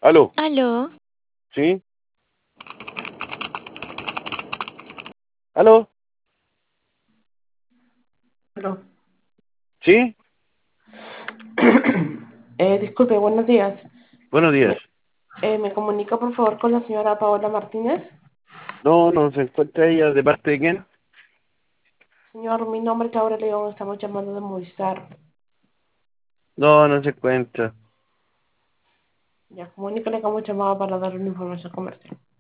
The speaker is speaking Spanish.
Aló, Aló, ¿sí? ¿Aló? No. ¿Sí? Disculpe, buenos días. Buenos días. Me, ¿Me comunica por favor con la señora Paola Martínez? No, no se encuentra ella. ¿De parte de quién? Señor, mi nombre es Laura León, estamos llamando de Movistar. No, no se encuentra. Ya, comunícale que hemos llamado para darle una información comercial.